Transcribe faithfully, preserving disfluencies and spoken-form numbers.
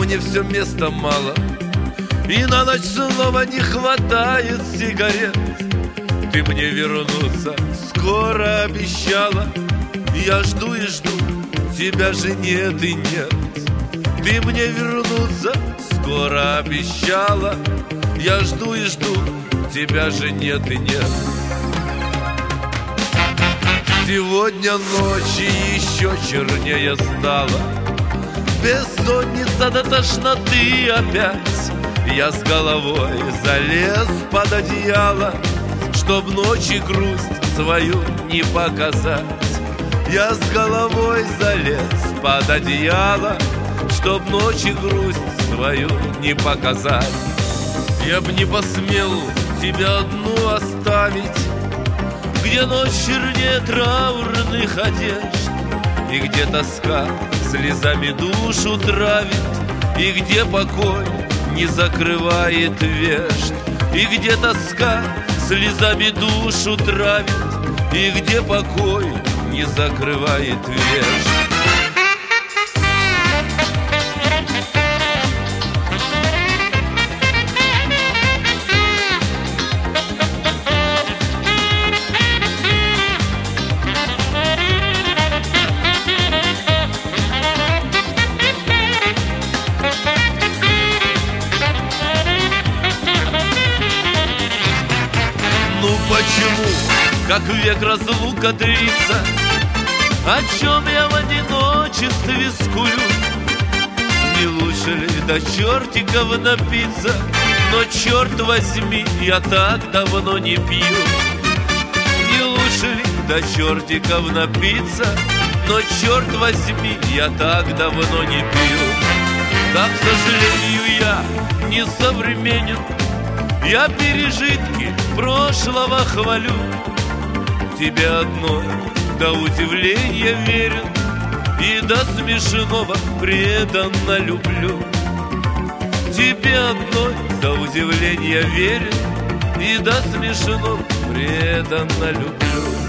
мне все места мало, и на ночь снова не хватает сигарет. Ты мне вернуться скоро обещала, я жду и жду, тебя же нет и нет. Ты мне вернуться скоро обещала, я жду и жду, тебя же нет и нет. Сегодня ночи еще чернее стала, бессонница до тошноты опять. Я с головой залез под одеяло, чтоб ночи грусть свою не показать. Я с головой залез под одеяло, чтоб ночи грусть свою не показать. Я б не посмел тебя одну оставить, где ночь чернее траурных одежд, и где тоска слезами душу травит, и где покой не закрывает вежд, и где тоска слезами душу травит, и где покой не закрывает вежд. Ну почему, как век разлука длится, о чем я в одиночестве скулю? Не лучше ли до чертиков напиться? Но черт возьми, я так давно не пью. Не лучше ли до чертиков напиться? Но черт возьми, я так давно не пью. Да, к сожалению, я не современен, я пережитки прошлого хвалю. Тебе одной до удивления верен, и до смешного преданно люблю. Тебе одной до удивления верен, и до смешного преданно люблю.